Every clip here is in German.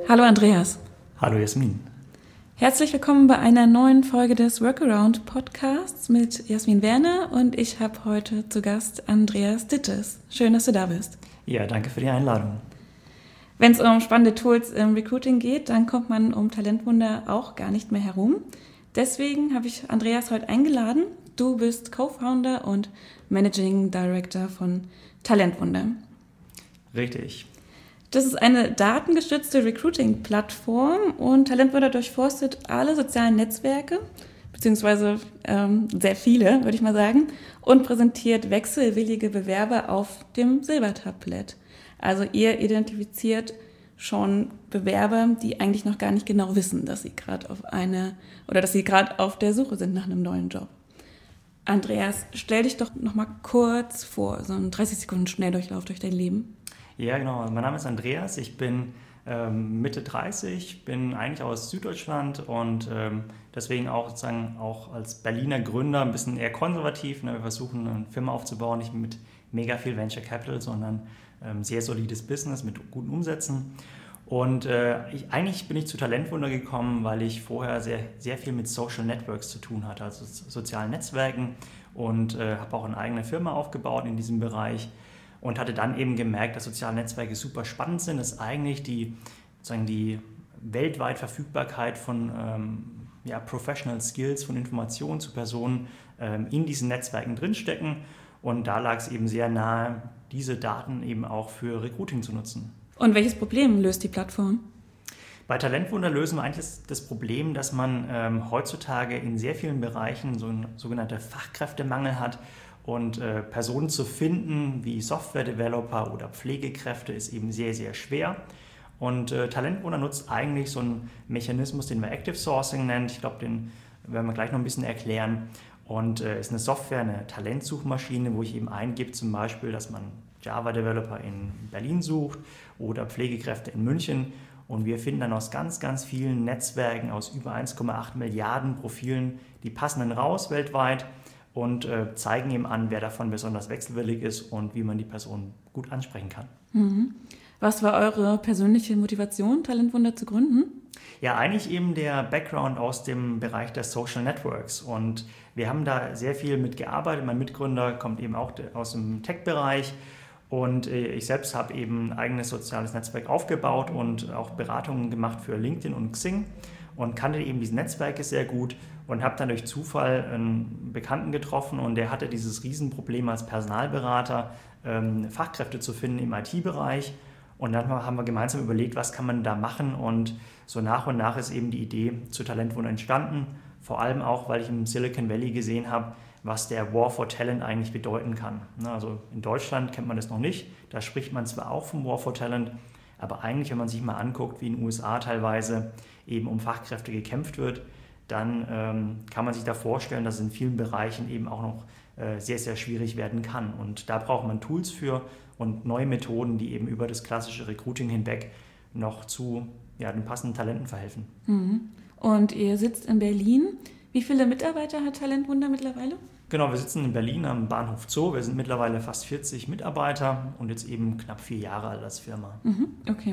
Hallo Andreas. Hallo Jasmin. Herzlich willkommen bei einer neuen Folge des Workaround Podcasts mit Jasmin Werner und ich habe heute zu Gast Andreas Dittes. Schön, dass du da bist. Ja, danke für die Einladung. Wenn es um spannende Tools im Recruiting geht, dann kommt man um Talentwunder auch gar nicht mehr herum. Deswegen habe ich Andreas heute eingeladen. Du bist Co-Founder und Managing Director von Talentwunder. Richtig. Das ist eine datengestützte Recruiting-Plattform und Talentwunder durchforstet alle sozialen Netzwerke, beziehungsweise sehr viele, würde ich mal sagen, und präsentiert wechselwillige Bewerber auf dem Silbertablett. Also ihr identifiziert schon Bewerber, die eigentlich noch gar nicht genau wissen, dass sie gerade auf der Suche sind nach einem neuen Job. Andreas, stell dich doch noch mal kurz vor, so einen 30 Sekunden Schnelldurchlauf durch dein Leben. Ja, genau. Mein Name ist Andreas. Ich bin Mitte 30, bin eigentlich aus Süddeutschland und deswegen auch sozusagen auch als Berliner Gründer ein bisschen eher konservativ. Wir versuchen eine Firma aufzubauen, nicht mit mega viel Venture Capital, sondern sehr solides Business mit guten Umsätzen. Und eigentlich bin ich zu Talentwunder gekommen, weil ich vorher sehr viel mit Social Networks zu tun hatte, also sozialen Netzwerken, und habe auch eine eigene Firma aufgebaut in diesem Bereich und hatte dann eben gemerkt, dass soziale Netzwerke super spannend sind, dass eigentlich die weltweit Verfügbarkeit von Professional Skills, von Informationen zu Personen in diesen Netzwerken drinstecken, und da lag es eben sehr nahe, diese Daten eben auch für Recruiting zu nutzen. Und welches Problem löst die Plattform? Bei Talentwunder lösen wir eigentlich das Problem, dass man heutzutage in sehr vielen Bereichen so einen sogenannten Fachkräftemangel hat, und Personen zu finden wie Software-Developer oder Pflegekräfte ist eben sehr, sehr schwer. Und Talentwunder nutzt eigentlich so einen Mechanismus, den wir Active Sourcing nennen. Ich glaube, den werden wir gleich noch ein bisschen erklären. Und ist eine Software, eine Talentsuchmaschine, wo ich eben eingebe, zum Beispiel, dass man Java-Developer in Berlin sucht oder Pflegekräfte in München. Und wir finden dann aus ganz, ganz vielen Netzwerken, aus über 1,8 Milliarden Profilen, die passenden raus weltweit und zeigen ihm an, wer davon besonders wechselwillig ist und wie man die Person gut ansprechen kann. Mhm. Was war eure persönliche Motivation, Talentwunder zu gründen? Ja, eigentlich eben der Background aus dem Bereich der Social Networks, und wir haben da sehr viel mitgearbeitet. Mein Mitgründer kommt eben auch aus dem Tech-Bereich, und ich selbst habe eben ein eigenes soziales Netzwerk aufgebaut und auch Beratungen gemacht für LinkedIn und Xing und kannte eben diese Netzwerke sehr gut und habe dann durch Zufall einen Bekannten getroffen, und der hatte dieses Riesenproblem als Personalberater, Fachkräfte zu finden im IT-Bereich. Und dann haben wir gemeinsam überlegt, was kann man da machen, und so nach und nach ist eben die Idee zu Talentwunder entstanden, vor allem auch, weil ich im Silicon Valley gesehen habe, was der War for Talent eigentlich bedeuten kann. Also in Deutschland kennt man das noch nicht, da spricht man zwar auch vom War for Talent, aber eigentlich, wenn man sich mal anguckt, wie in den USA teilweise eben um Fachkräfte gekämpft wird, dann kann man sich da vorstellen, dass es in vielen Bereichen eben auch noch sehr, sehr schwierig werden kann. Und da braucht man Tools für und neue Methoden, die eben über das klassische Recruiting hinweg noch zu den passenden Talenten verhelfen. Mhm. Und ihr sitzt in Berlin. Wie viele Mitarbeiter hat Talentwunder mittlerweile? Genau, wir sitzen in Berlin am Bahnhof Zoo. Wir sind mittlerweile fast 40 Mitarbeiter und jetzt eben knapp 4 Jahre alt als Firma. Mhm. Okay.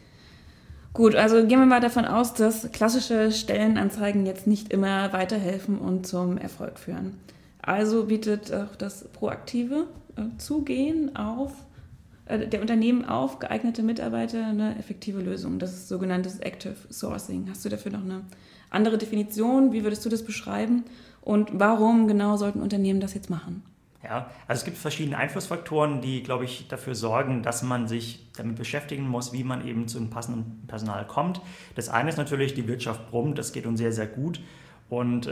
Gut, also gehen wir mal davon aus, dass klassische Stellenanzeigen jetzt nicht immer weiterhelfen und zum Erfolg führen. Also bietet auch das proaktive Zugehen auf der Unternehmen auf geeignete Mitarbeiter eine effektive Lösung. Das ist sogenanntes Active Sourcing. Hast du dafür noch eine andere Definition? Wie würdest du das beschreiben? Und warum genau sollten Unternehmen das jetzt machen? Ja, also es gibt verschiedene Einflussfaktoren, die, glaube ich, dafür sorgen, dass man sich damit beschäftigen muss, wie man eben zu einem passenden Personal kommt. Das eine ist natürlich, die Wirtschaft brummt, das geht uns sehr, sehr gut. Und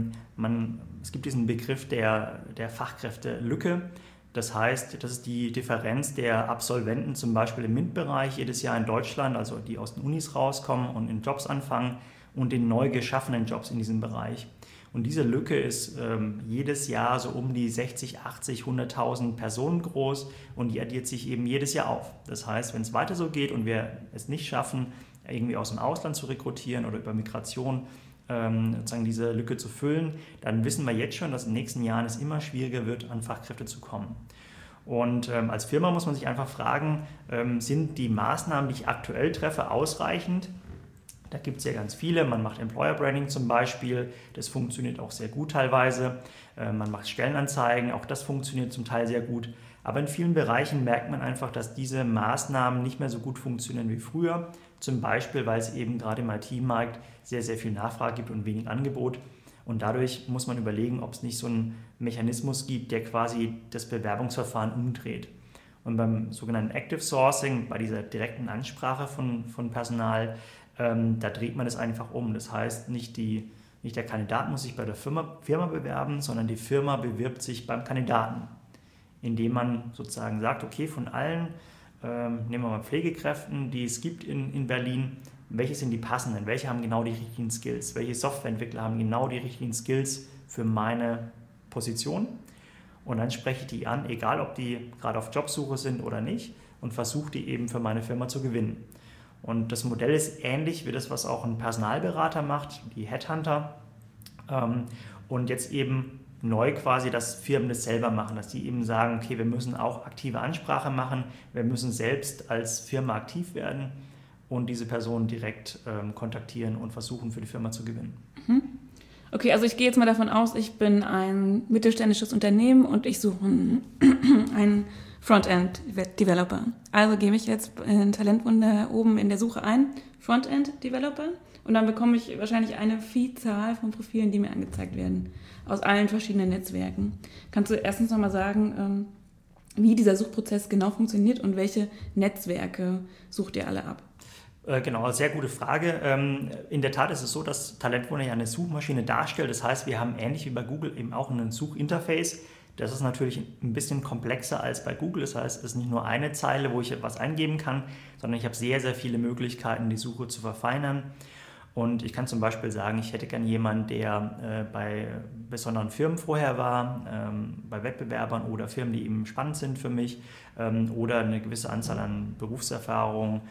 es gibt diesen Begriff der Fachkräftelücke. Das heißt, das ist die Differenz der Absolventen zum Beispiel im MINT-Bereich jedes Jahr in Deutschland, also die aus den Unis rauskommen und in Jobs anfangen, und den neu geschaffenen Jobs in diesem Bereich. Und diese Lücke ist jedes Jahr so um die 60, 80, 100.000 Personen groß, und die addiert sich eben jedes Jahr auf. Das heißt, wenn es weiter so geht und wir es nicht schaffen, irgendwie aus dem Ausland zu rekrutieren oder über Migration sozusagen diese Lücke zu füllen, dann wissen wir jetzt schon, dass in den nächsten Jahren es immer schwieriger wird, an Fachkräfte zu kommen. Und als Firma muss man sich einfach fragen, sind die Maßnahmen, die ich aktuell treffe, ausreichend? Da gibt es ja ganz viele. Man macht Employer Branding zum Beispiel, das funktioniert auch sehr gut teilweise. Man macht Stellenanzeigen, auch das funktioniert zum Teil sehr gut. Aber in vielen Bereichen merkt man einfach, dass diese Maßnahmen nicht mehr so gut funktionieren wie früher. Zum Beispiel, weil es eben gerade im IT-Markt sehr, sehr viel Nachfrage gibt und wenig Angebot. Und dadurch muss man überlegen, ob es nicht so einen Mechanismus gibt, der quasi das Bewerbungsverfahren umdreht. Und beim sogenannten Active Sourcing, bei dieser direkten Ansprache von Personal, da dreht man das einfach um. Das heißt, nicht der Kandidat muss sich bei der Firma bewerben, sondern die Firma bewirbt sich beim Kandidaten, indem man sozusagen sagt, okay, von allen, nehmen wir mal Pflegekräften, die es gibt in Berlin, welche sind die passenden, welche haben genau die richtigen Skills, welche Softwareentwickler haben genau die richtigen Skills für meine Position. Und dann spreche ich die an, egal ob die gerade auf Jobsuche sind oder nicht, und versuche die eben für meine Firma zu gewinnen. Und das Modell ist ähnlich wie das, was auch ein Personalberater macht, die Headhunter. Und jetzt eben neu quasi, dass Firmen das selber machen, dass die eben sagen, okay, wir müssen auch aktive Ansprache machen, wir müssen selbst als Firma aktiv werden und diese Person direkt kontaktieren und versuchen, für die Firma zu gewinnen. Okay, also ich gehe jetzt mal davon aus, ich bin ein mittelständisches Unternehmen und ich suche einen Frontend-Developer. Also gebe ich jetzt in Talentwunder oben in der Suche ein, Frontend-Developer, und dann bekomme ich wahrscheinlich eine Vielzahl von Profilen, die mir angezeigt werden, aus allen verschiedenen Netzwerken. Kannst du erstens nochmal sagen, wie dieser Suchprozess genau funktioniert und welche Netzwerke sucht ihr alle ab? Genau, sehr gute Frage. In der Tat ist es so, dass Talentwunder ja eine Suchmaschine darstellt. Das heißt, wir haben ähnlich wie bei Google eben auch ein Suchinterface. Das ist natürlich ein bisschen komplexer als bei Google. Das heißt, es ist nicht nur eine Zeile, wo ich etwas eingeben kann, sondern ich habe sehr, sehr viele Möglichkeiten, die Suche zu verfeinern. Und ich kann zum Beispiel sagen, ich hätte gern jemanden, der bei besonderen Firmen vorher war, bei Wettbewerbern oder Firmen, die eben spannend sind für mich, oder eine gewisse Anzahl an Berufserfahrung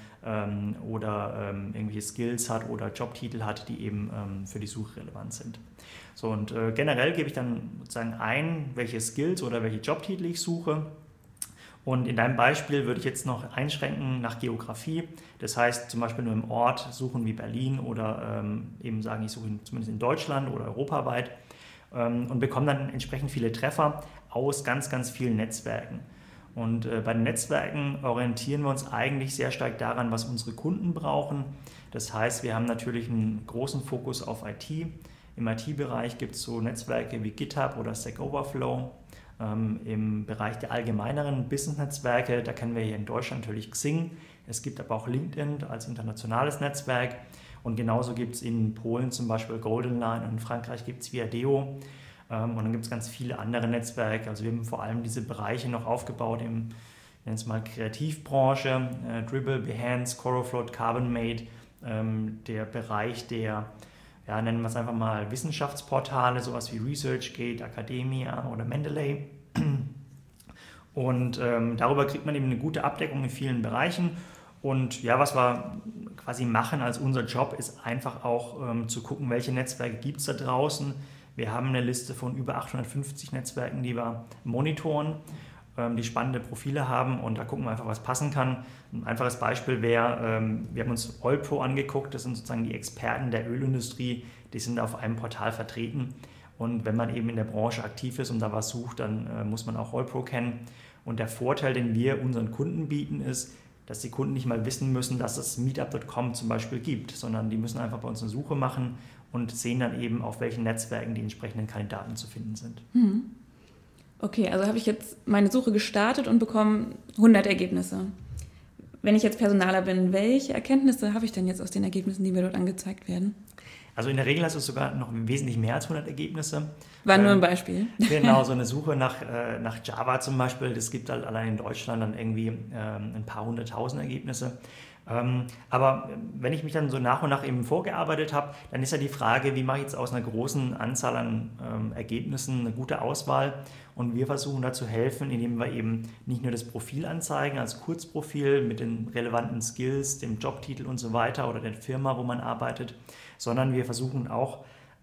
oder irgendwelche Skills hat oder Jobtitel hat, die eben für die Suche relevant sind. So, und generell gebe ich dann sozusagen ein, welche Skills oder welche Jobtitel ich suche. Und in deinem Beispiel würde ich jetzt noch einschränken nach Geografie. Das heißt zum Beispiel nur im Ort suchen wie Berlin oder eben sagen, ich suche zumindest in Deutschland oder europaweit und bekomme dann entsprechend viele Treffer aus ganz, ganz vielen Netzwerken. Und bei den Netzwerken orientieren wir uns eigentlich sehr stark daran, was unsere Kunden brauchen. Das heißt, wir haben natürlich einen großen Fokus auf IT. Im IT-Bereich gibt es so Netzwerke wie GitHub oder Stack Overflow. Im Bereich der allgemeineren Business-Netzwerke, da kennen wir hier in Deutschland natürlich Xing. Es gibt aber auch LinkedIn als internationales Netzwerk. Und genauso gibt es in Polen zum Beispiel Goldenline und in Frankreich gibt es Viadeo. Und dann gibt es ganz viele andere Netzwerke. Also wir haben vor allem diese Bereiche noch aufgebaut im, ich nenne es mal Kreativbranche, Dribbble, Behance, Corofloat, Carbonmate, der Bereich der, ja, nennen wir es einfach mal Wissenschaftsportale, sowas wie ResearchGate, Academia oder Mendeley. Und darüber kriegt man eben eine gute Abdeckung in vielen Bereichen. Und ja, was wir quasi machen als unser Job, ist einfach auch zu gucken, welche Netzwerke gibt es da draußen. Wir haben eine Liste von über 850 Netzwerken, die wir monitoren, die spannende Profile haben, und da gucken wir einfach, was passen kann. Ein einfaches Beispiel wäre, wir haben uns Oilpro angeguckt, das sind sozusagen die Experten der Ölindustrie, die sind auf einem Portal vertreten, und wenn man eben in der Branche aktiv ist und da was sucht, dann muss man auch Oilpro kennen. Und der Vorteil, den wir unseren Kunden bieten, ist, dass die Kunden nicht mal wissen müssen, dass es Meetup.com zum Beispiel gibt, sondern die müssen einfach bei uns eine Suche machen und sehen dann eben, auf welchen Netzwerken die entsprechenden Kandidaten zu finden sind. Okay, also habe ich jetzt meine Suche gestartet und bekomme 100 Ergebnisse. Wenn ich jetzt Personaler bin, welche Erkenntnisse habe ich denn jetzt aus den Ergebnissen, die mir dort angezeigt werden? Also in der Regel hast du sogar noch wesentlich mehr als 100 Ergebnisse. War nur ein Beispiel. Genau, so eine Suche nach Java zum Beispiel, das gibt halt allein in Deutschland dann irgendwie ein paar 100.000 Ergebnisse. Aber wenn ich mich dann so nach und nach eben vorgearbeitet habe, dann ist ja die Frage, wie mache ich jetzt aus einer großen Anzahl an Ergebnissen eine gute Auswahl, und wir versuchen da zu helfen, indem wir eben nicht nur das Profil anzeigen als Kurzprofil mit den relevanten Skills, dem Jobtitel und so weiter oder der Firma, wo man arbeitet, sondern wir versuchen auch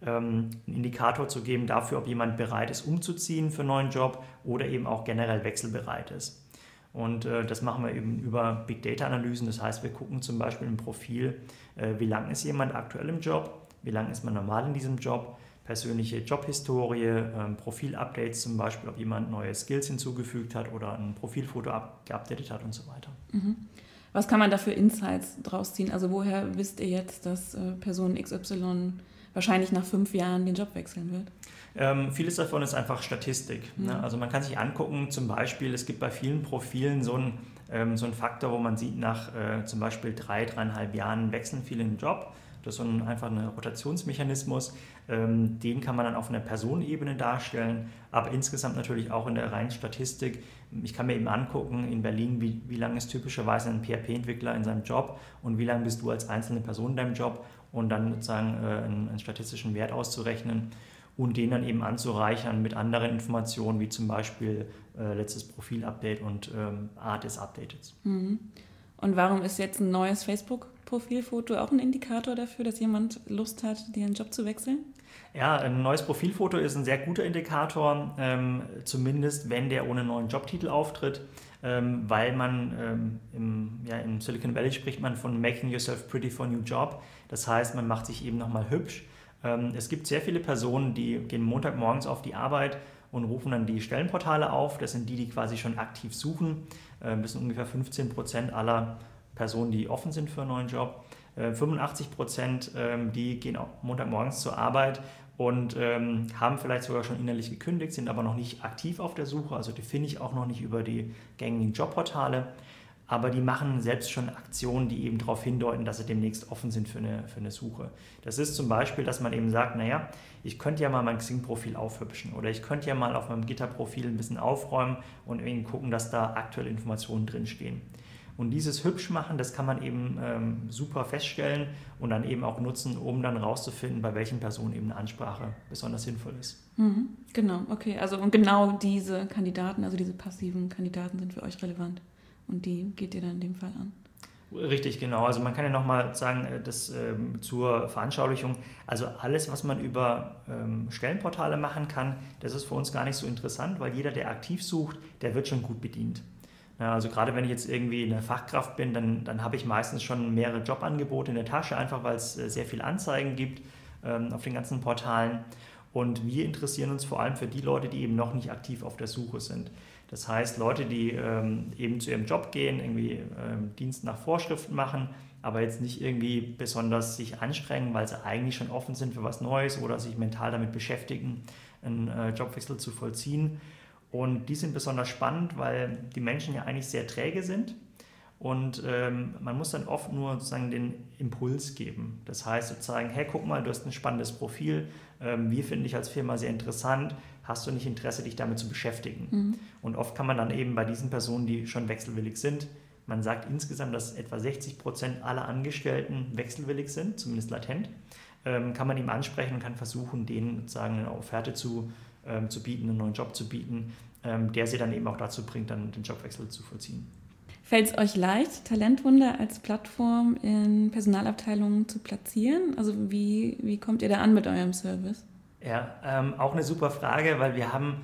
einen Indikator zu geben dafür, ob jemand bereit ist, umzuziehen für einen neuen Job oder eben auch generell wechselbereit ist. Und das machen wir eben über Big Data Analysen. Das heißt, wir gucken zum Beispiel im Profil, wie lange ist jemand aktuell im Job, wie lange ist man normal in diesem Job, persönliche Jobhistorie, Profilupdates zum Beispiel, ob jemand neue Skills hinzugefügt hat oder ein Profilfoto geupdatet hat und so weiter. Mhm. Was kann man da für Insights draus ziehen? Also woher wisst ihr jetzt, dass Person XY wahrscheinlich nach 5 Jahren den Job wechseln wird? Vieles davon ist einfach Statistik. Ne? Also man kann sich angucken, zum Beispiel, es gibt bei vielen Profilen so einen Faktor, wo man sieht, nach zum Beispiel 3,5 Jahren wechseln viele den Job. Das ist einfach ein Rotationsmechanismus. Den kann man dann auf einer Personenebene darstellen, aber insgesamt natürlich auch in der reinen Statistik. Ich kann mir eben angucken, in Berlin, wie lange ist typischerweise ein PHP-Entwickler in seinem Job und wie lange bist du als einzelne Person in deinem Job und dann sozusagen einen statistischen Wert auszurechnen und den dann eben anzureichern mit anderen Informationen, wie zum Beispiel letztes Profil-Update und Art des Updates. Mhm. Und warum ist jetzt ein neues Facebook-Profilfoto auch ein Indikator dafür, dass jemand Lust hat, den Job zu wechseln? Ja, ein neues Profilfoto ist ein sehr guter Indikator, zumindest wenn der ohne neuen Jobtitel auftritt, weil man im Silicon Valley spricht man von making yourself pretty for a new job. Das heißt, man macht sich eben nochmal hübsch. Es gibt sehr viele Personen, die gehen Montagmorgens auf die Arbeit und rufen dann die Stellenportale auf. Das sind die quasi schon aktiv suchen. Das sind ungefähr 15% aller Personen, die offen sind für einen neuen Job. 85%, die gehen auch Montagmorgens zur Arbeit und haben vielleicht sogar schon innerlich gekündigt, sind aber noch nicht aktiv auf der Suche. Also die finde ich auch noch nicht über die gängigen Jobportale. Aber die machen selbst schon Aktionen, die eben darauf hindeuten, dass sie demnächst offen sind für eine Suche. Das ist zum Beispiel, dass man eben sagt, naja, ich könnte ja mal mein Xing-Profil aufhübschen oder ich könnte ja mal auf meinem Gitter-Profil ein bisschen aufräumen und irgendwie gucken, dass da aktuelle Informationen drinstehen. Und dieses Hübschmachen, das kann man eben super feststellen und dann eben auch nutzen, um dann rauszufinden, bei welchen Personen eben eine Ansprache besonders sinnvoll ist. Mhm, genau, okay. Also und genau diese Kandidaten, also diese passiven Kandidaten sind für euch relevant. Und die geht ihr dann in dem Fall an? Richtig, genau. Also man kann ja nochmal sagen, das zur Veranschaulichung, also alles, was man über Stellenportale machen kann, das ist für uns gar nicht so interessant, weil jeder, der aktiv sucht, der wird schon gut bedient. Ja, also gerade wenn ich jetzt irgendwie eine Fachkraft bin, dann habe ich meistens schon mehrere Jobangebote in der Tasche, einfach weil es sehr viele Anzeigen gibt auf den ganzen Portalen. Und wir interessieren uns vor allem für die Leute, die eben noch nicht aktiv auf der Suche sind. Das heißt, Leute, die eben zu ihrem Job gehen, irgendwie Dienst nach Vorschriften machen, aber jetzt nicht irgendwie besonders sich anstrengen, weil sie eigentlich schon offen sind für was Neues oder sich mental damit beschäftigen, einen Jobwechsel zu vollziehen. Und die sind besonders spannend, weil die Menschen ja eigentlich sehr träge sind und man muss dann oft nur sozusagen den Impuls geben. Das heißt sozusagen, hey, guck mal, du hast ein spannendes Profil, wir finden dich als Firma sehr interessant, hast du nicht Interesse, dich damit zu beschäftigen? Mhm. Und oft kann man dann eben bei diesen Personen, die schon wechselwillig sind, man sagt insgesamt, dass etwa 60% aller Angestellten wechselwillig sind, zumindest latent, kann man ihm ansprechen und kann versuchen, denen sozusagen eine Offerte zu bieten, einen neuen Job zu bieten, der sie dann eben auch dazu bringt, dann den Jobwechsel zu vollziehen. Fällt es euch leicht, Talentwunder als Plattform in Personalabteilungen zu platzieren? Also wie kommt ihr da an mit eurem Service? Ja, auch eine super Frage, weil wir haben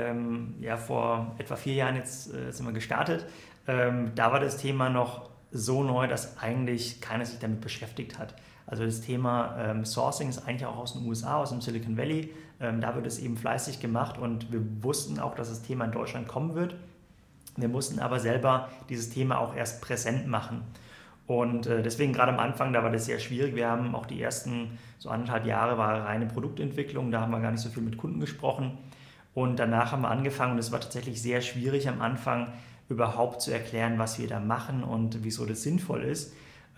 vor etwa 4 Jahren jetzt sind wir gestartet. Da war das Thema noch so neu, dass eigentlich keiner sich damit beschäftigt hat. Also das Thema Sourcing ist eigentlich auch aus den USA, aus dem Silicon Valley. Da wird es eben fleißig gemacht und wir wussten auch, dass das Thema in Deutschland kommen wird. Wir mussten aber selber dieses Thema auch erst präsent machen. Und deswegen gerade am Anfang, da war das sehr schwierig. Wir haben auch die ersten so 1,5 Jahre war reine Produktentwicklung, da haben wir gar nicht so viel mit Kunden gesprochen. Und danach haben wir angefangen und es war tatsächlich sehr schwierig am Anfang überhaupt zu erklären, was wir da machen und wieso das sinnvoll ist.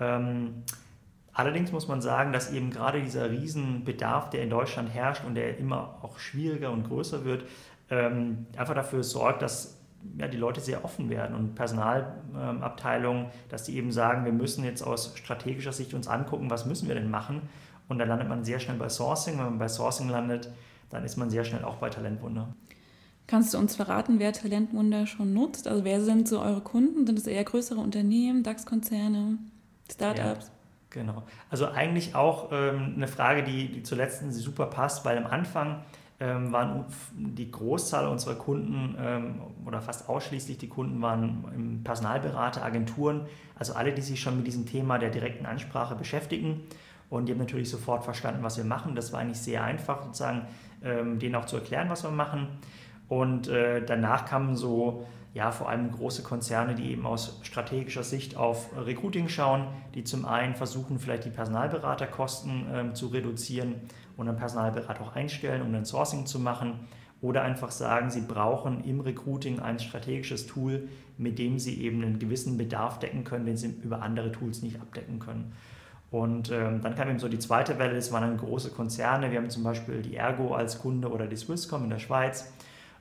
Allerdings muss man sagen, dass eben gerade dieser Riesenbedarf, der in Deutschland herrscht und der immer auch schwieriger und größer wird, einfach dafür sorgt, dass die Leute sehr offen werden und Personalabteilungen, dass die eben sagen, wir müssen jetzt aus strategischer Sicht uns angucken, was müssen wir denn machen? Und dann landet man sehr schnell bei Sourcing. Wenn man bei Sourcing landet, dann ist man sehr schnell auch bei Talentwunder. Kannst du uns verraten, wer Talentwunder schon nutzt? Also wer sind so eure Kunden? Sind es eher größere Unternehmen, DAX-Konzerne, Startups? Genau. Also eigentlich auch eine Frage, die zur letzten super passt, weil am Anfang waren die Großzahl unserer Kunden oder fast ausschließlich die Kunden waren Personalberater, Agenturen, also alle, die sich schon mit diesem Thema der direkten Ansprache beschäftigen. Und die haben natürlich sofort verstanden, was wir machen. Das war eigentlich sehr einfach, sozusagen, denen auch zu erklären, was wir machen. Und danach kamen so, ja, vor allem große Konzerne, die eben aus strategischer Sicht auf Recruiting schauen, die zum einen versuchen, vielleicht die Personalberaterkosten zu reduzieren und einen Personalberater auch einstellen, um ein Sourcing zu machen. Oder einfach sagen, sie brauchen im Recruiting ein strategisches Tool, mit dem sie eben einen gewissen Bedarf decken können, den sie über andere Tools nicht abdecken können. Und dann kam eben so die zweite Welle, das waren dann große Konzerne. Wir haben zum Beispiel die Ergo als Kunde oder die Swisscom in der Schweiz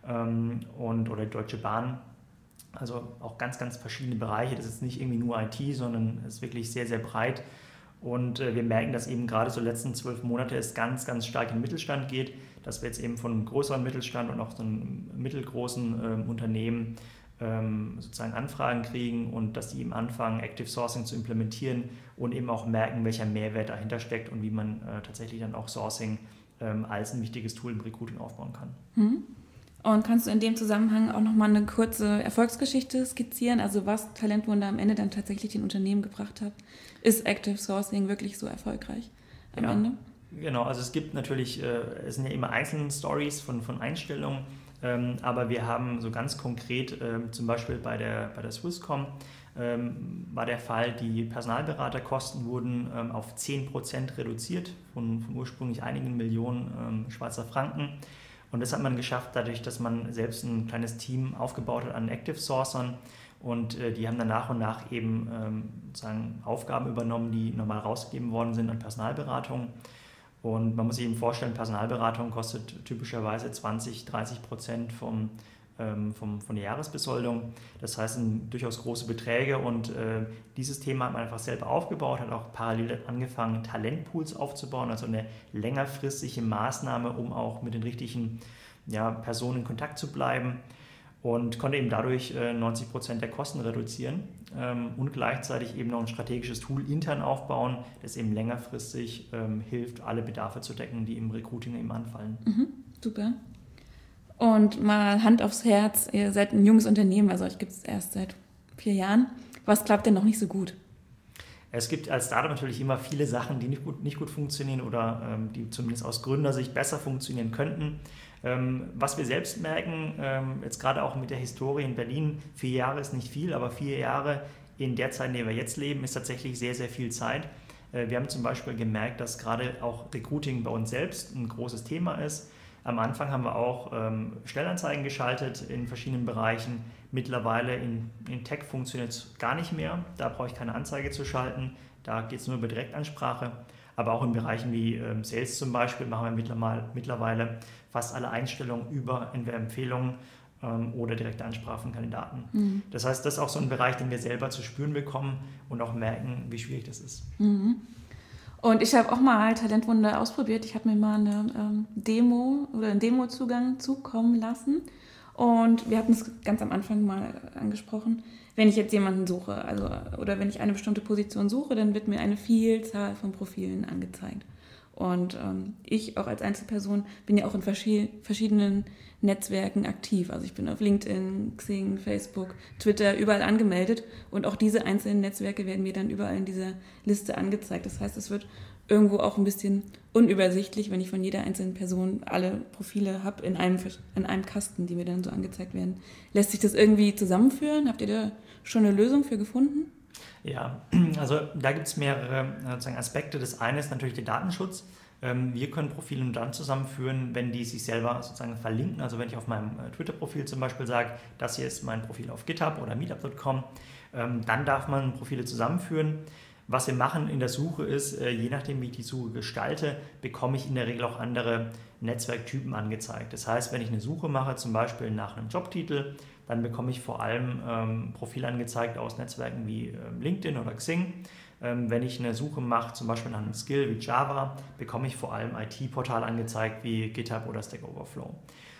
oder die Deutsche Bahn. Also auch ganz, ganz verschiedene Bereiche. Das ist nicht irgendwie nur IT, sondern es ist wirklich sehr, sehr breit. Und wir merken, dass eben gerade so letzten 12 Monate es ganz, ganz stark in den Mittelstand geht, dass wir jetzt eben von einem größeren Mittelstand und auch so einem mittelgroßen Unternehmen sozusagen Anfragen kriegen und dass die eben anfangen, Active Sourcing zu implementieren und eben auch merken, welcher Mehrwert dahinter steckt und wie man tatsächlich dann auch Sourcing als ein wichtiges Tool im Recruiting aufbauen kann. Mhm. Und kannst du in dem Zusammenhang auch nochmal eine kurze Erfolgsgeschichte skizzieren, also was Talentwunder am Ende dann tatsächlich den Unternehmen gebracht hat? Ist Active Sourcing wirklich so erfolgreich am Ende? Genau, also es gibt natürlich, es sind ja immer einzelne Stories von Einstellungen, aber wir haben so ganz konkret, zum Beispiel bei der Swisscom, war der Fall, die Personalberaterkosten wurden auf 10% reduziert von ursprünglich einigen Millionen Schweizer Franken. Und das hat man geschafft dadurch, dass man selbst ein kleines Team aufgebaut hat an Active Sourcern und die haben dann nach und nach eben sozusagen Aufgaben übernommen, die normal rausgegeben worden sind an Personalberatung. Und man muss sich eben vorstellen, Personalberatung kostet typischerweise 20-30% von der Jahresbesoldung. Das heißt, sind durchaus große Beträge und dieses Thema hat man einfach selber aufgebaut, hat auch parallel angefangen, Talentpools aufzubauen, also eine längerfristige Maßnahme, um auch mit den richtigen Personen in Kontakt zu bleiben und konnte eben dadurch 90% der Kosten reduzieren und gleichzeitig eben noch ein strategisches Tool intern aufbauen, das eben längerfristig hilft, alle Bedarfe zu decken, die im Recruiting eben anfallen. Mhm, super. Und mal Hand aufs Herz, ihr seid ein junges Unternehmen, also euch gibt es erst seit 4 Jahren. Was klappt denn noch nicht so gut? Es gibt als Startup natürlich immer viele Sachen, die nicht gut funktionieren oder die zumindest aus Gründersicht besser funktionieren könnten. Was wir selbst merken, jetzt gerade auch mit der Historie in Berlin, 4 Jahre ist nicht viel, aber 4 Jahre in der Zeit, in der wir jetzt leben, ist tatsächlich sehr, sehr viel Zeit. Wir haben zum Beispiel gemerkt, dass gerade auch Recruiting bei uns selbst ein großes Thema ist. Am Anfang haben wir auch Stellenanzeigen geschaltet in verschiedenen Bereichen. Mittlerweile in Tech funktioniert es gar nicht mehr. Da brauche ich keine Anzeige zu schalten. Da geht es nur über Direktansprache. Aber auch in Bereichen wie Sales zum Beispiel machen wir mittlerweile fast alle Einstellungen über entweder Empfehlungen oder direkte Ansprache von Kandidaten. Mhm. Das heißt, das ist auch so ein Bereich, den wir selber zu spüren bekommen und auch merken, wie schwierig das ist. Mhm. Und ich habe auch mal Talentwunder ausprobiert. Ich habe mir mal eine einen Demo-Zugang zukommen lassen. Und wir hatten es ganz am Anfang mal angesprochen. Wenn ich jetzt jemanden suche, oder wenn ich eine bestimmte Position suche, dann wird mir eine Vielzahl von Profilen angezeigt. Und ich auch als Einzelperson bin ja auch in verschiedenen Netzwerken aktiv. Also ich bin auf LinkedIn, Xing, Facebook, Twitter, überall angemeldet. Und auch diese einzelnen Netzwerke werden mir dann überall in dieser Liste angezeigt. Das heißt, es wird irgendwo auch ein bisschen unübersichtlich, wenn ich von jeder einzelnen Person alle Profile habe in einem Kasten, die mir dann so angezeigt werden. Lässt sich das irgendwie zusammenführen? Habt ihr da schon eine Lösung für gefunden? Ja, also da gibt es mehrere Aspekte. Das eine ist natürlich der Datenschutz. Wir können Profile nur dann zusammenführen, wenn die sich selber sozusagen verlinken. Also wenn ich auf meinem Twitter-Profil zum Beispiel sage, das hier ist mein Profil auf GitHub oder Meetup.com, dann darf man Profile zusammenführen. Was wir machen in der Suche ist, je nachdem wie ich die Suche gestalte, bekomme ich in der Regel auch andere Netzwerktypen angezeigt. Das heißt, wenn ich eine Suche mache, zum Beispiel nach einem Jobtitel, dann bekomme ich vor allem Profile angezeigt aus Netzwerken wie LinkedIn oder Xing. Wenn ich eine Suche mache, zum Beispiel nach einem Skill wie Java, bekomme ich vor allem IT-Portale angezeigt wie GitHub oder Stack Overflow.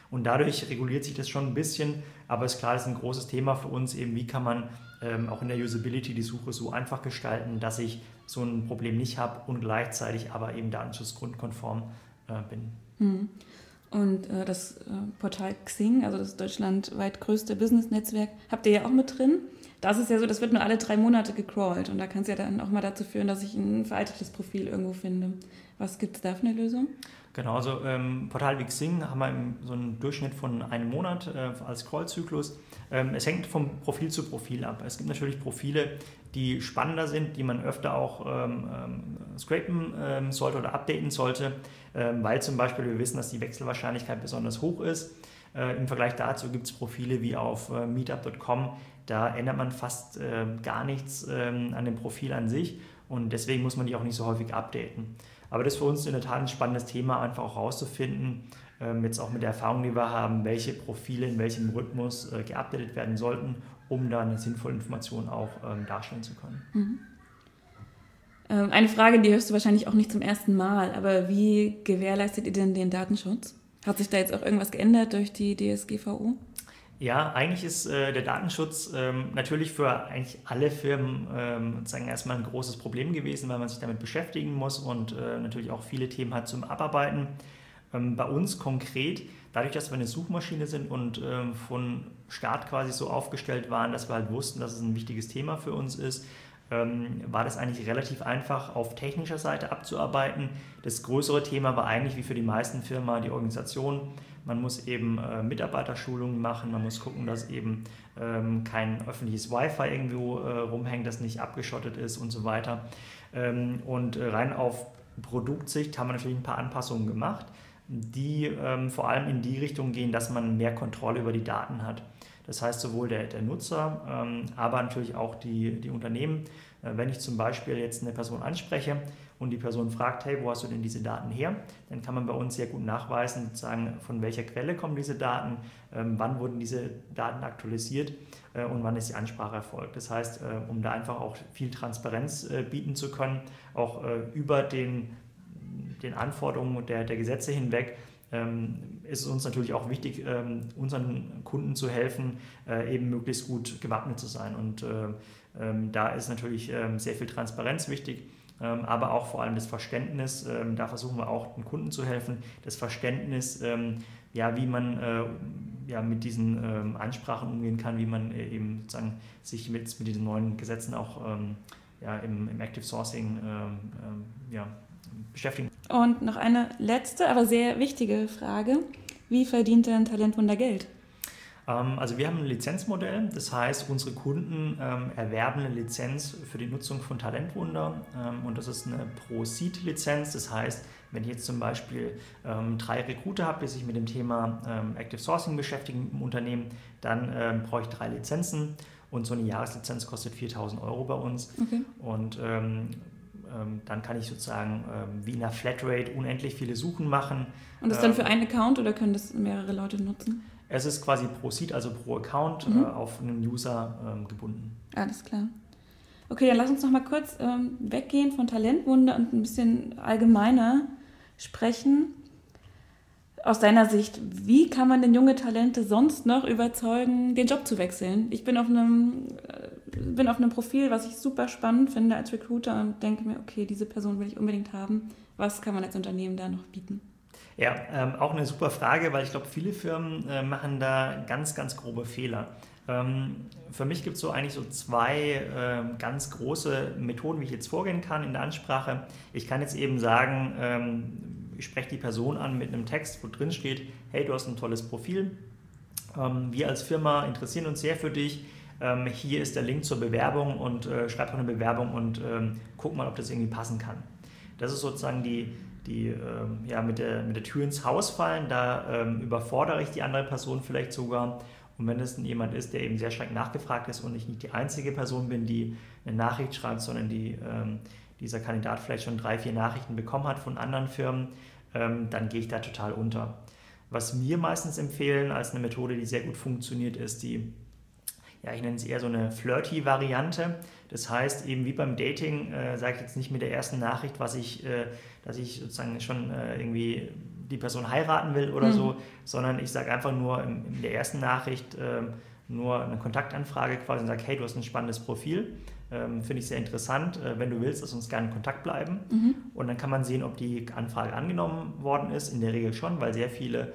Und dadurch reguliert sich das schon ein bisschen, aber ist klar, das ist ein großes Thema für uns, eben wie kann man auch in der Usability die Suche so einfach gestalten, dass ich so ein Problem nicht habe und gleichzeitig aber eben datenschutzgrundkonform bin. Hm. Und das Portal Xing, also das deutschlandweit größte Business-Netzwerk, habt ihr ja auch mit drin. Das ist ja so, das wird nur alle 3 Monate gecrawlt und da kann es ja dann auch mal dazu führen, dass ich ein veraltetes Profil irgendwo finde. Was gibt es da für eine Lösung? Genau, also Portal wie Xing haben wir so einen Durchschnitt von einem Monat als Scrollzyklus. Es hängt vom Profil zu Profil ab. Es gibt natürlich Profile, die spannender sind, die man öfter auch scrapen sollte oder updaten sollte, weil zum Beispiel wir wissen, dass die Wechselwahrscheinlichkeit besonders hoch ist. Im Vergleich dazu gibt es Profile wie auf meetup.com, da ändert man fast gar nichts an dem Profil an sich und deswegen muss man die auch nicht so häufig updaten. Aber das ist für uns in der Tat ein spannendes Thema, einfach auch herauszufinden, jetzt auch mit der Erfahrung, die wir haben, welche Profile in welchem Rhythmus geupdatet werden sollten, um da eine sinnvolle Information auch darstellen zu können. Mhm. Eine Frage, die hörst du wahrscheinlich auch nicht zum ersten Mal, aber wie gewährleistet ihr denn den Datenschutz? Hat sich da jetzt auch irgendwas geändert durch die DSGVO? Ja, eigentlich ist der Datenschutz natürlich für eigentlich alle Firmen sozusagen erstmal ein großes Problem gewesen, weil man sich damit beschäftigen muss und natürlich auch viele Themen hat zum Abarbeiten. Bei uns konkret, dadurch, dass wir eine Suchmaschine sind und von Start quasi so aufgestellt waren, dass wir halt wussten, dass es ein wichtiges Thema für uns ist, war das eigentlich relativ einfach auf technischer Seite abzuarbeiten. Das größere Thema war eigentlich wie für die meisten Firmen die Organisation. Man muss eben Mitarbeiterschulungen machen, man muss gucken, dass eben kein öffentliches Wi-Fi irgendwo rumhängt, das nicht abgeschottet ist und so weiter. Und rein auf Produktsicht haben wir natürlich ein paar Anpassungen gemacht, die vor allem in die Richtung gehen, dass man mehr Kontrolle über die Daten hat. Das heißt sowohl der Nutzer, aber natürlich auch die Unternehmen. Wenn ich zum Beispiel jetzt eine Person anspreche und die Person fragt, hey, wo hast du denn diese Daten her? Dann kann man bei uns sehr gut nachweisen, sozusagen, von welcher Quelle kommen diese Daten, wann wurden diese Daten aktualisiert und wann ist die Ansprache erfolgt. Das heißt, um da einfach auch viel Transparenz bieten zu können, auch über den Anforderungen der Gesetze hinweg, ist es uns natürlich auch wichtig, unseren Kunden zu helfen, eben möglichst gut gewappnet zu sein. Und da ist natürlich sehr viel Transparenz wichtig, aber auch vor allem das Verständnis. Da versuchen wir auch den Kunden zu helfen. Das Verständnis, wie man mit diesen Ansprachen umgehen kann, wie man eben sozusagen sich mit diesen neuen Gesetzen auch im Active Sourcing beschäftigen. Und noch eine letzte, aber sehr wichtige Frage. Wie verdient denn Talentwunder Geld? Also wir haben ein Lizenzmodell, das heißt, unsere Kunden erwerben eine Lizenz für die Nutzung von Talentwunder und das ist eine Pro-Seed-Lizenz. Das heißt, wenn ich jetzt zum Beispiel 3 Recruiter habe, die sich mit dem Thema Active Sourcing beschäftigen im Unternehmen, dann brauche ich 3 Lizenzen und so eine Jahreslizenz kostet 4.000 € bei uns. Okay. Und dann kann ich sozusagen wie in einer Flatrate unendlich viele Suchen machen. Und das dann für einen Account oder können das mehrere Leute nutzen? Es ist quasi pro Seed, also pro Account auf einen User gebunden. Alles klar. Okay, dann lass uns noch mal kurz weggehen von Talentwunder und ein bisschen allgemeiner sprechen. Aus deiner Sicht, wie kann man denn junge Talente sonst noch überzeugen, den Job zu wechseln? Ich bin auf einem Profil, was ich super spannend finde als Recruiter und denke mir, okay, diese Person will ich unbedingt haben. Was kann man als Unternehmen da noch bieten? Ja, auch eine super Frage, weil ich glaube, viele Firmen machen da ganz, ganz grobe Fehler. Für mich gibt es eigentlich so 2 ganz große Methoden, wie ich jetzt vorgehen kann in der Ansprache. Ich kann jetzt eben sagen, ich spreche die Person an mit einem Text, wo drin steht, hey, du hast ein tolles Profil, wir als Firma interessieren uns sehr für dich, hier ist der Link zur Bewerbung und schreib doch eine Bewerbung und guck mal, ob das irgendwie passen kann. Das ist sozusagen die mit der Tür ins Haus fallen, da überfordere ich die andere Person vielleicht sogar. Und wenn es jemand ist, der eben sehr stark nachgefragt ist und ich nicht die einzige Person bin, die eine Nachricht schreibt, sondern dieser Kandidat vielleicht schon 3, 4 Nachrichten bekommen hat von anderen Firmen, dann gehe ich da total unter. Was wir meistens empfehlen als eine Methode, die sehr gut funktioniert, ist die, ich nenne es eher so eine Flirty-Variante. Das heißt, eben wie beim Dating, sage ich jetzt nicht mit der ersten Nachricht, dass ich sozusagen schon irgendwie die Person heiraten will oder so, sondern ich sage einfach nur in der ersten Nachricht nur eine Kontaktanfrage quasi und sage, hey, du hast ein spannendes Profil, finde ich sehr interessant, wenn du willst, lass uns gerne in Kontakt bleiben. Und dann kann man sehen, ob die Anfrage angenommen worden ist, in der Regel schon, weil sehr viele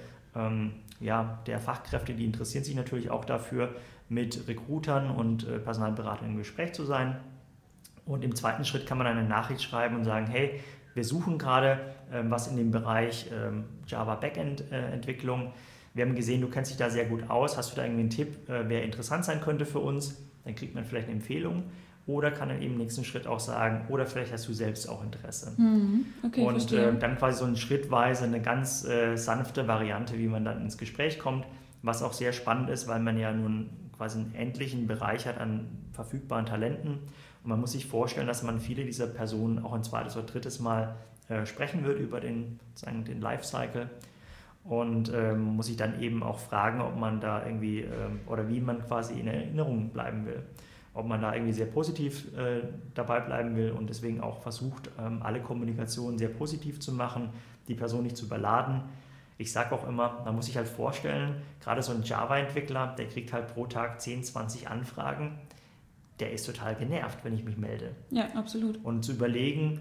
der Fachkräfte, die interessieren sich natürlich auch dafür, mit Recruitern und Personalberatern im Gespräch zu sein. Und im zweiten Schritt kann man eine Nachricht schreiben und sagen, hey, wir suchen gerade was in dem Bereich Java Backend Entwicklung. Wir haben gesehen, du kennst dich da sehr gut aus. Hast du da irgendwie einen Tipp, wer interessant sein könnte für uns? Dann kriegt man vielleicht eine Empfehlung. Oder kann dann eben im nächsten Schritt auch sagen, oder vielleicht hast du selbst auch Interesse. Okay, und dann quasi so eine schrittweise, eine ganz sanfte Variante, wie man dann ins Gespräch kommt, was auch sehr spannend ist, weil man ja nun quasi einen endlichen Bereich hat an verfügbaren Talenten. Und man muss sich vorstellen, dass man viele dieser Personen auch ein zweites oder drittes Mal sprechen wird über den Lifecycle. Und muss sich dann eben auch fragen, ob man da irgendwie oder wie man quasi in Erinnerung bleiben will. Ob man da irgendwie sehr positiv dabei bleiben will und deswegen auch versucht, alle Kommunikationen sehr positiv zu machen, die Person nicht zu überladen. Ich sage auch immer, man muss sich halt vorstellen, gerade so ein Java-Entwickler, der kriegt halt pro Tag 10, 20 Anfragen, der ist total genervt, wenn ich mich melde. Ja, absolut. Und zu überlegen,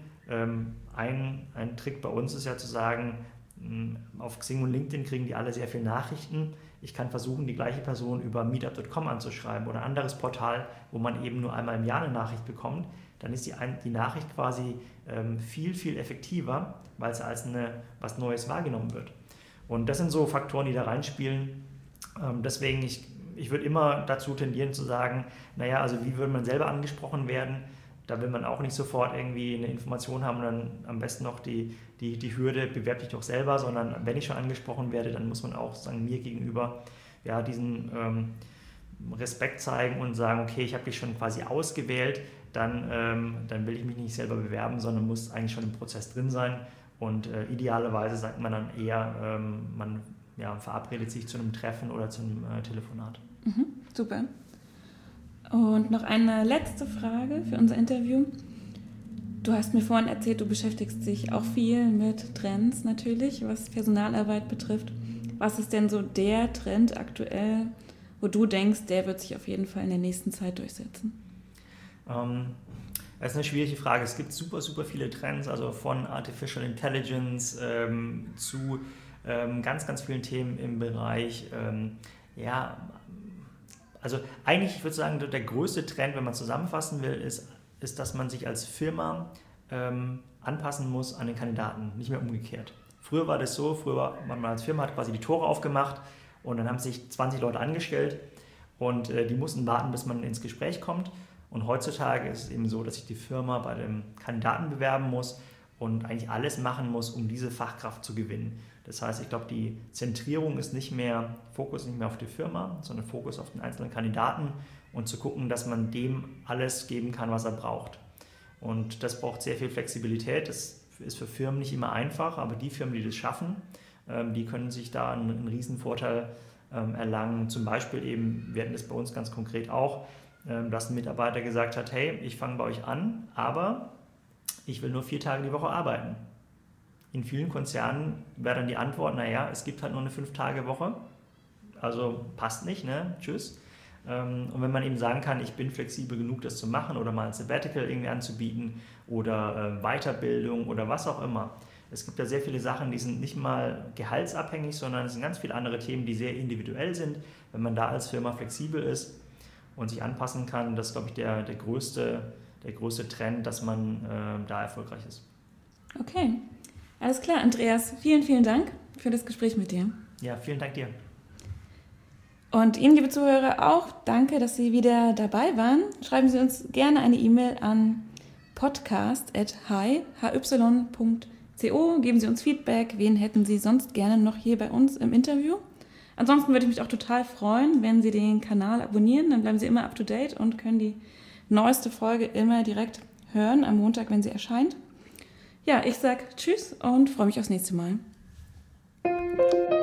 ein Trick bei uns ist ja zu sagen, auf Xing und LinkedIn kriegen die alle sehr viele Nachrichten. Ich kann versuchen, die gleiche Person über meetup.com anzuschreiben oder ein anderes Portal, wo man eben nur einmal im Jahr eine Nachricht bekommt. Dann ist die Nachricht quasi viel, viel effektiver, weil es als was Neues wahrgenommen wird. Und das sind so Faktoren, die da reinspielen. Deswegen, ich würde immer dazu tendieren zu sagen, naja, also wie würde man selber angesprochen werden? Da will man auch nicht sofort irgendwie eine Information haben und dann am besten noch die Hürde, bewerb dich doch selber, sondern wenn ich schon angesprochen werde, dann muss man auch sagen, mir gegenüber diesen Respekt zeigen und sagen, okay, ich habe dich schon quasi ausgewählt, dann will ich mich nicht selber bewerben, sondern muss eigentlich schon im Prozess drin sein. Und idealerweise sagt man dann eher, man verabredet sich zu einem Treffen oder zu einem Telefonat. Super. Und noch eine letzte Frage für unser Interview. Du hast mir vorhin erzählt, du beschäftigst dich auch viel mit Trends natürlich, was Personalarbeit betrifft. Was ist denn so der Trend aktuell, wo du denkst, der wird sich auf jeden Fall in der nächsten Zeit durchsetzen? Das ist eine schwierige Frage. Es gibt super, super viele Trends, also von Artificial Intelligence zu ganz, ganz vielen Themen im Bereich, also eigentlich, ich würde sagen, der größte Trend, wenn man zusammenfassen will, ist, dass man sich als Firma anpassen muss an den Kandidaten, nicht mehr umgekehrt. Früher war das so, man als Firma hat quasi die Tore aufgemacht und dann haben sich 20 Leute angestellt und die mussten warten, bis man ins Gespräch kommt. Und heutzutage ist es eben so, dass sich die Firma bei dem Kandidaten bewerben muss und eigentlich alles machen muss, um diese Fachkraft zu gewinnen. Das heißt, ich glaube, die Zentrierung ist Fokus nicht mehr auf die Firma, sondern Fokus auf den einzelnen Kandidaten und zu gucken, dass man dem alles geben kann, was er braucht. Und das braucht sehr viel Flexibilität. Das ist für Firmen nicht immer einfach, aber die Firmen, die das schaffen, die können sich da einen riesen Vorteil erlangen. Zum Beispiel eben, wir hatten das bei uns ganz konkret auch, dass ein Mitarbeiter gesagt hat, hey, ich fange bei euch an, aber ich will nur 4 Tage die Woche arbeiten. In vielen Konzernen wäre dann die Antwort, naja, es gibt halt nur eine 5-Tage-Woche, also passt nicht, ne? Tschüss. Und wenn man eben sagen kann, ich bin flexibel genug, das zu machen oder mal ein Sabbatical irgendwie anzubieten oder Weiterbildung oder was auch immer. Es gibt da sehr viele Sachen, die sind nicht mal gehaltsabhängig, sondern es sind ganz viele andere Themen, die sehr individuell sind. Wenn man da als Firma flexibel ist und sich anpassen kann, das ist, glaube ich, der größte Trend, dass man da erfolgreich ist. Okay, alles klar, Andreas. Vielen, vielen Dank für das Gespräch mit dir. Ja, vielen Dank dir. Und Ihnen, liebe Zuhörer, auch danke, dass Sie wieder dabei waren. Schreiben Sie uns gerne eine E-Mail an podcast@hy.co. Geben Sie uns Feedback. Wen hätten Sie sonst gerne noch hier bei uns im Interview? Ansonsten würde ich mich auch total freuen, wenn Sie den Kanal abonnieren. Dann bleiben Sie immer up to date und können die neueste Folge immer direkt hören am Montag, wenn sie erscheint. Ja, ich sage Tschüss und freue mich aufs nächste Mal.